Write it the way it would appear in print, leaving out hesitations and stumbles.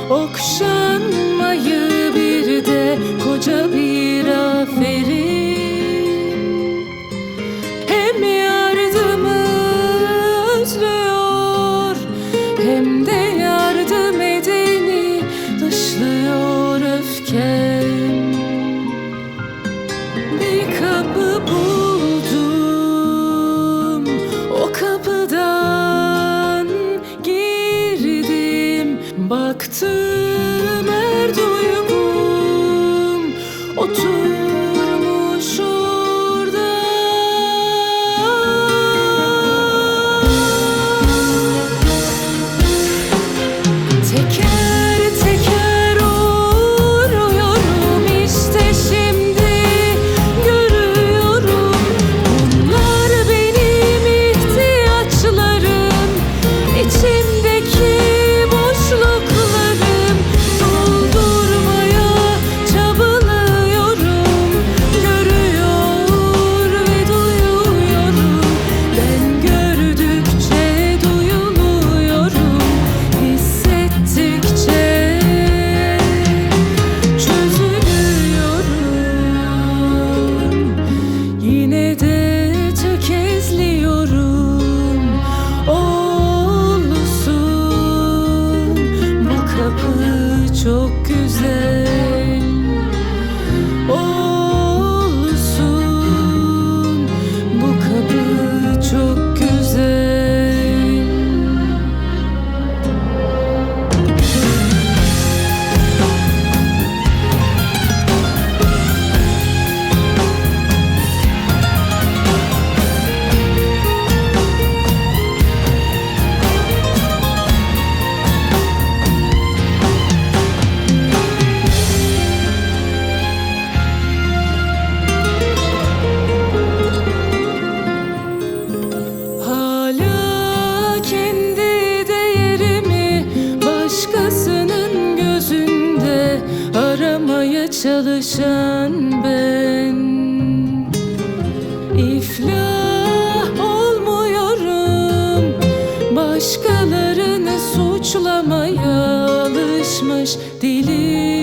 okşanmayı bir de koca bir aferin. Hem yardımı özlüyor hem de yardım edeni dışlıyor öfkem. Bir kapı buldum, o kapıdan girdim. Baktım her duygum oturmuş orada. Teker teker uğruyorum, işte şimdi görüyorum. Bunlar benim ihtiyaçlarım, içimdeki boşluklarım. Doldurmaya çabalıyorum, görüyor ve duyuyorum. Ben gördükçe duyuluyorum, hissettikçe çözülüyorum. Yine de tökezliyorum. Olsun, bu kapı çok güzel. Olsun, bu kapı çok güzel. Hala kendi değerimi başkasının gözünde aramaya çalışan ben. İflah olmuyorum, başkalarını suçlamaya alışmış dilim.